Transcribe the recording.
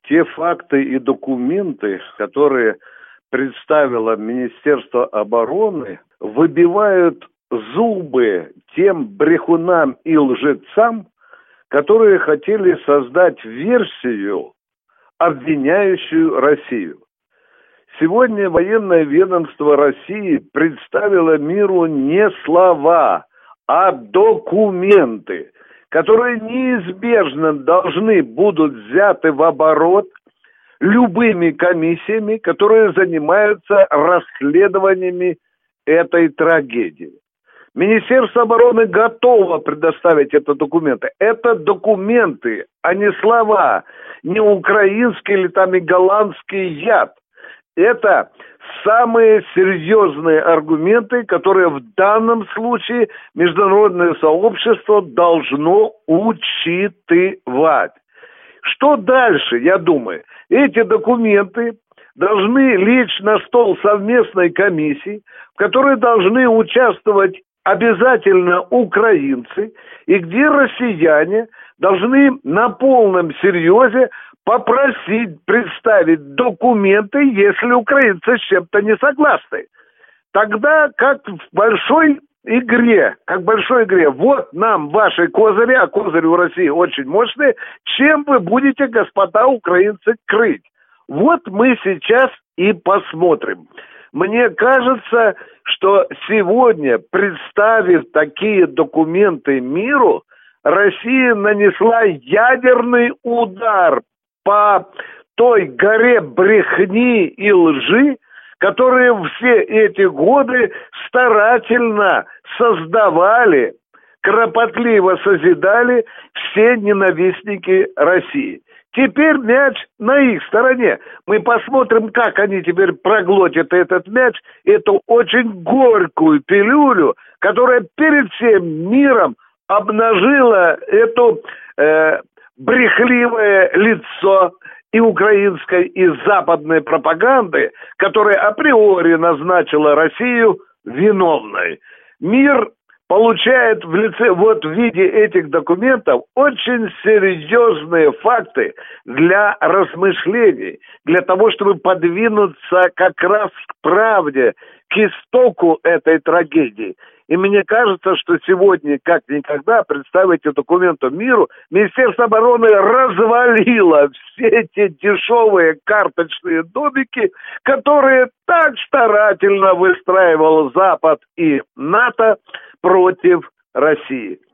Те факты и документы, которые представило Министерство обороны, выбивают зубы тем брехунам и лжецам, которые хотели создать версию, обвиняющую Россию. Сегодня военное ведомство России представило миру не слова, а документы, которые неизбежно должны будут взяты в оборот любыми комиссиями, которые занимаются расследованиями этой трагедии. Министерство обороны готово предоставить эти документы. Это документы, а не слова, не украинский или там и голландский яд. Это самые серьезные аргументы, которые в данном случае международное сообщество должно учитывать. Что дальше, я думаю? Эти документы должны лечь на стол совместной комиссии, в которой должны участвовать обязательно украинцы, и где россияне должны на полном серьезе попросить представить документы, если украинцы с чем-то не согласны. Тогда, как в большой игре, вот нам ваши козыри, а козыри у России очень мощные, чем вы будете, господа украинцы, крыть? Вот мы сейчас и посмотрим. Мне кажется, что сегодня, представив такие документы миру, Россия нанесла ядерный удар по той горе брехни и лжи, которые все эти годы старательно создавали, кропотливо созидали все ненавистники России. Теперь мяч на их стороне. Мы посмотрим, как они теперь проглотят этот мяч, эту очень горькую пилюлю, которая перед всем миром обнажила это брехливое лицо и украинской, и западной пропаганды, которая априори назначила Россию виновной. Мир получает в виде этих документов очень серьезные факты для размышлений, для того, чтобы подвинуться как раз к правде, к истоку этой трагедии. И мне кажется, что сегодня, как никогда, представить эти документы миру, Министерство обороны развалило все эти дешевые карточные домики, которые так старательно выстраивал Запад и НАТО против России.